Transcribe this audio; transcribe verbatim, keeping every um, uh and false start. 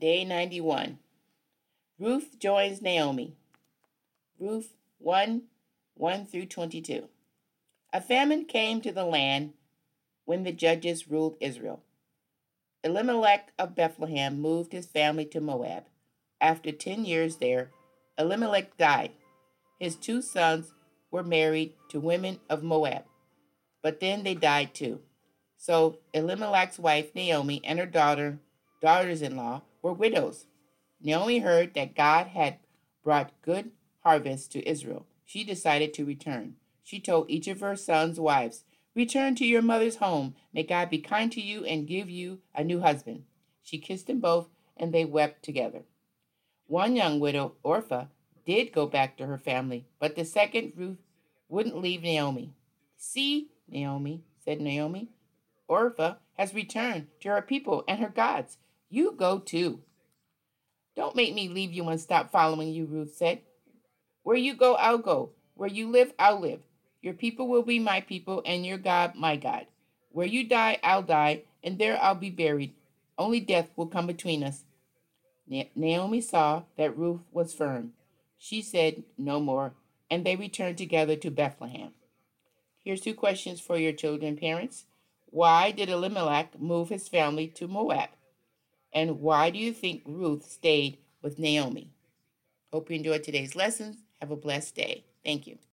Day ninety-one. Ruth joins Naomi. Ruth one, one through twenty-two. A famine came to the land when the judges ruled Israel. Elimelech of Bethlehem moved his family to Moab. After ten years there, Elimelech died. His two sons were married to women of Moab, but then they died too. So Elimelech's wife Naomi and her daughter, daughters-in-law were widows. Naomi heard that God had brought good harvest to Israel. She decided to return. She told each of her sons' wives, "Return to your mother's home. May God be kind to you and give you a new husband." She kissed them both, and they wept together. One young widow, Orpah, did go back to her family, but the second, Ruth, wouldn't leave Naomi. "See, Naomi," said Naomi, "Orpah has returned to her people and her gods. You go too." "Don't make me leave you and stop following you," Ruth said. "Where you go, I'll go. Where you live, I'll live. Your people will be my people, and your God, my God. Where you die, I'll die, and there I'll be buried. Only death will come between us." Na- Naomi saw that Ruth was firm. She said no more, and they returned together to Bethlehem. Here's two questions for your children, parents. Why did Elimelech move his family to Moab? And why do you think Ruth stayed with Naomi? Hope you enjoyed today's lessons. Have a blessed day. Thank you.